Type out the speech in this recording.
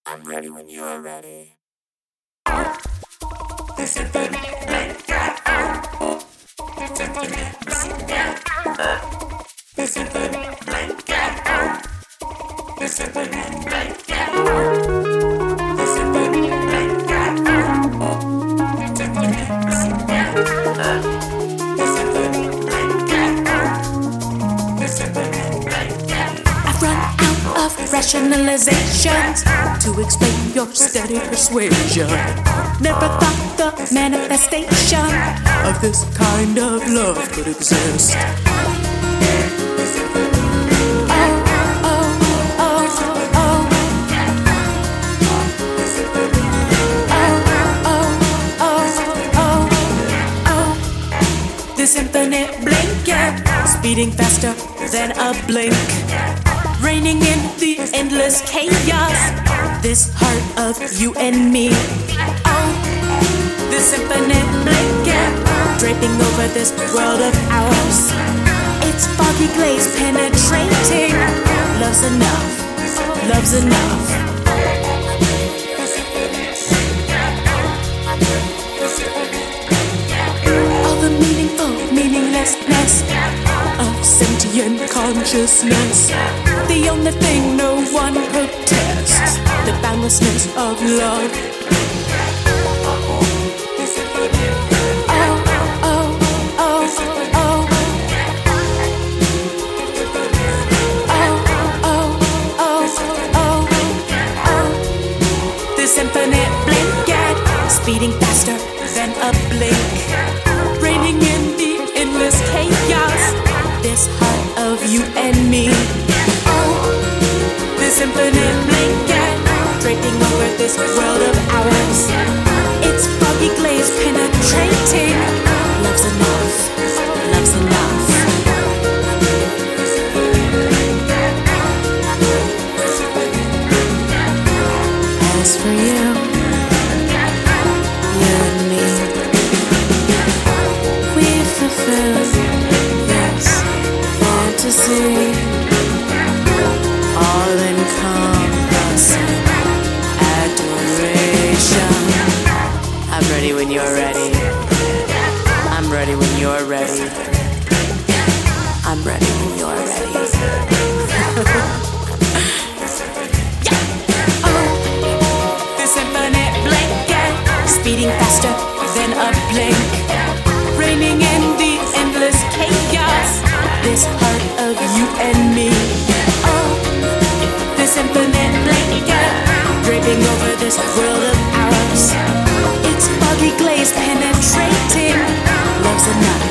I'm ready when you're ready. The symphony blanket. The symphony blanket. The symphony blanket. The symphony blanket. The symphony blanket. The symphony blanket. The symphony blanket. The symphony blanket. I've run out of rationalizations to explain your steady persuasion. Never thought the manifestation of this kind of love could exist. This infinite blanket, speeding faster than a blink, reigning in the endless chaos, this heart of you and me. Oh, this infinite blanket, draping over this world of ours. It's foggy glaze penetrating. Love's enough, love's enough. All the meaningful meaninglessness of sentient consciousness. The only thing no one protests, the boundlessness of love. This infinite blanket, speeding faster than a blink, reigning in the endless chaos, this heart of you and me. Oh, this infinite blanket, draping over this world of ours. It's foggy glaze penetrating. Love's enough, love's enough. As for you, you and me, we fulfill this fantasy, all-encompassing adoration. I'm ready when you're ready. I'm ready when you're ready. I'm ready when you're ready. This infinite blanket, speeding faster than a blink, reigning in the endless chaos, this heart of you and me. Oh, this infinite blanket, draping over this world of ours. It's foggy glaze penetrating. Love's enough,